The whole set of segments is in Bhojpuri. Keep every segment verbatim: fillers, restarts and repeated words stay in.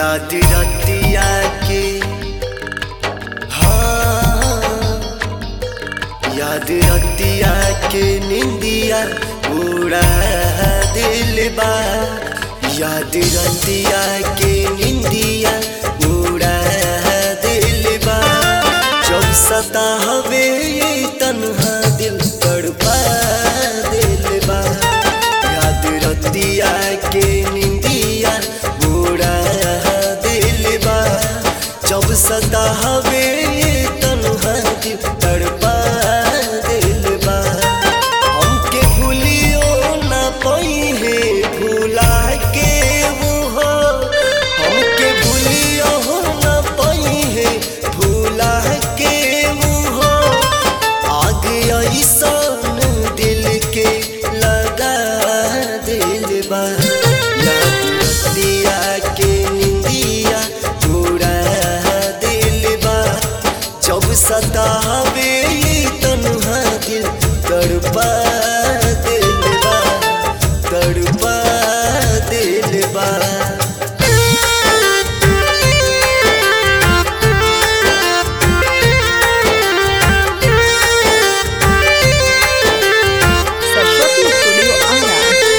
याद रतिया के हाँ याद रतिया के निंदिया उड़ा दिल बा। याद रतिया के निंदिया उड़ा दिल बा। जब सता हवे तन्हा दिल तड़पा दिल बा। याद रतिया के निंदिया उड़ा दिल बा। जब सता हवे तन्हा दिल तड़पा दिल बा। हमके भूलियो ना पाई है भूला के वो हो। हमके भूलियो ना पाई है भूला के वो हो। आग ऐसन दिल के लगा दिल बा। याद रतिया के निंदिया उड़ा दिल बा। जब सतावे तन्हा दिल तड़पा दिल बा तड़पा दिल बा। सरस्वती स्टूडियो आरा।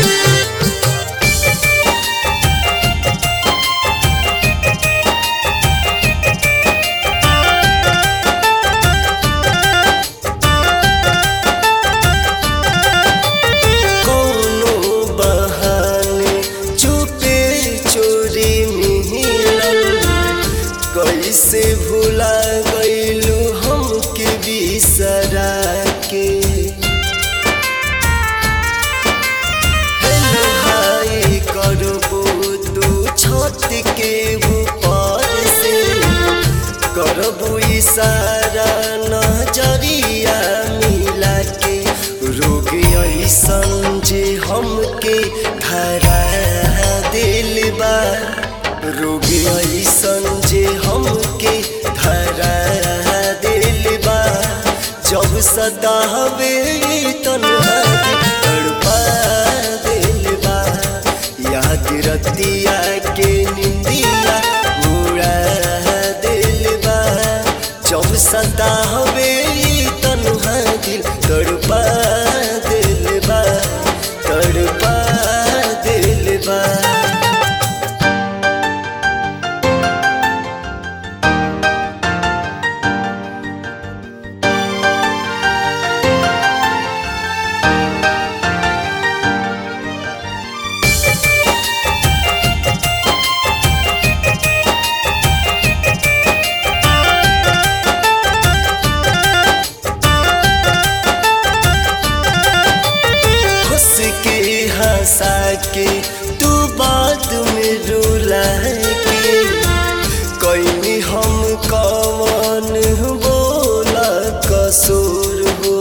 कोनो बहाने चुपे चोरी मिलल। कैसे भुला गइलू हमके बिसरा के। हेलो हाय करबो तू छत के ऊपर से। करबो इशारा नजरिया मिला के। रोग ऐसन जे हमके धरा दिल बा। रोग ऐसन जे हमके धरा दिल बा। जब सतावे तन्हा दिल तड़पा दिल बा। याद रतिया के निंदिया उड़ा दिल बा। जब सतावे तन्हा दिल तड़पा दिल बा तड़पा दिल बा। हंस के हंसा के तू बात में रुला के। कहीं हम कौन बोला कसूर हो।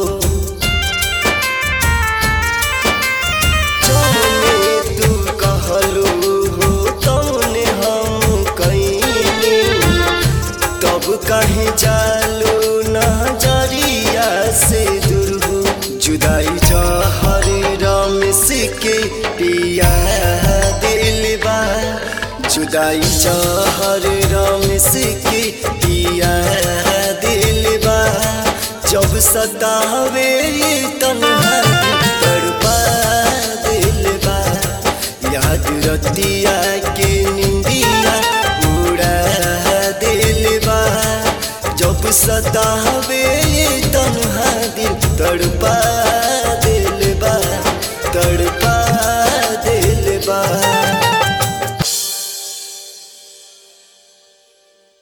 जाने तू कहलू हो तौने हम कहीं। तब कहीं जालू नजरिया से दूर हो। जुदाई जहर रमिस के पिया दिल बा। जुदाई जहर रमिस के पिया दिल बा। जब सतावे तन्हा दिल तड़पा दिल बा। याद रतिया के निंदिया उड़ा दिल बा। जब सतावे तन्हा दिल तड़पा